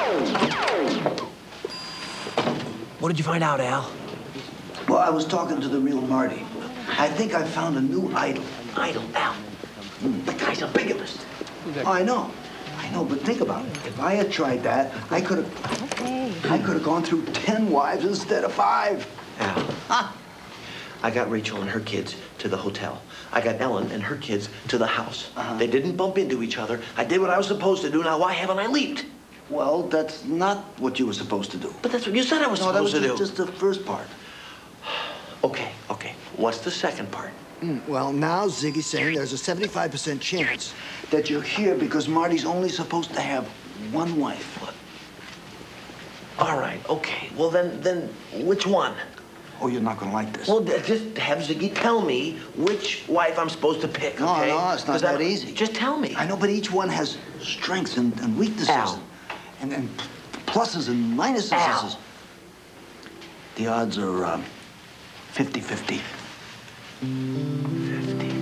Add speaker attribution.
Speaker 1: What did you find out, Al?
Speaker 2: Well, I was talking to the real Marty. I think I found a new idol.
Speaker 1: Idol, Al. The guy's a bigamist.
Speaker 2: Oh, I know, but think about it. If I had tried that, I could have gone through 10 wives instead of 5.
Speaker 1: Al,
Speaker 2: Huh?
Speaker 1: I got Rachel and her kids to the hotel. I got Ellen and her kids to the house. They didn't bump into each other. I did what I was supposed to do. Now, why haven't I leaped?
Speaker 2: Well, that's not what you were supposed to do.
Speaker 1: But that's what you said I was
Speaker 2: No, that
Speaker 1: supposed
Speaker 2: was
Speaker 1: to do.
Speaker 2: just the first part.
Speaker 1: Okay. What's the second part?
Speaker 2: Well, now Ziggy's saying there's a 75% chance that you're here because Marty's only supposed to have one wife.
Speaker 1: What? All right, okay. Well, then which one?
Speaker 2: Oh, you're not going to like this.
Speaker 1: Well, just have Ziggy tell me which wife I'm supposed to pick, okay?
Speaker 2: No, it's not that easy.
Speaker 1: Just tell me.
Speaker 2: I know, but each one has strengths and weaknesses.
Speaker 1: Al.
Speaker 2: And pluses and minuses.
Speaker 1: Al.
Speaker 2: The odds are 50-50.
Speaker 1: 50.